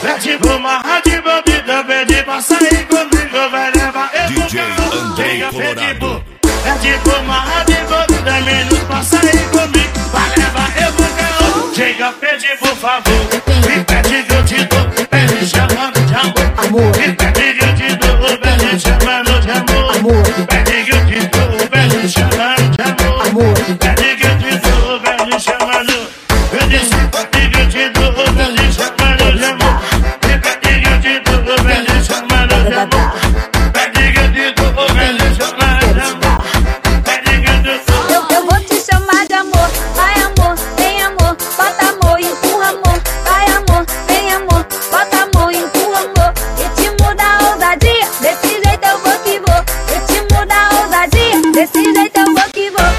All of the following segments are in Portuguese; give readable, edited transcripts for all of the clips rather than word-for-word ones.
Pede pra uma rádio bebida, pede pra sair comigo, vai levar eu pro carro. Chega, pede pra uma rádio bebida, menos pra sair comigo, vai levar eu pro carro. Chega, pede por favor, me pede que eu te dou, pede chamando de amor. Me pede que eu te dou, pede chamando de amor. Pede que eu te dou, pede chamando de amor. Pede que eu te dou, pede chamando. Eu disse, pede que eu te dou, pede chamando de amor. Pede que eu te dou, pede chamando de amor. Pede que eu te dou, pede chamando de amor. Pede que eu te dou. Eu vou te chamar de amor, vai amor, vem amor, bota amor, empurra amor, vai amor, vem amor, bota amor, empurra amor. Ritmo da ousadia, desse jeito eu vou que vou. Ritmo da ousadia, desse jeito eu vou que vou.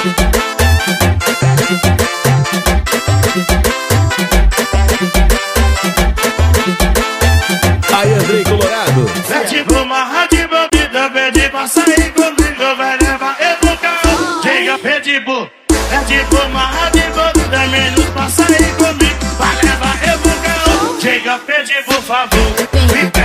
Aí, Andrei Colorado. Pede pra uma rádio bebida, pede pra sair comigo, vai levar eu pro carro. Chega, pede pra uma rádio bebida, menos pra sair comigo, vai levar eu pro carro. Chega, pede por favor, me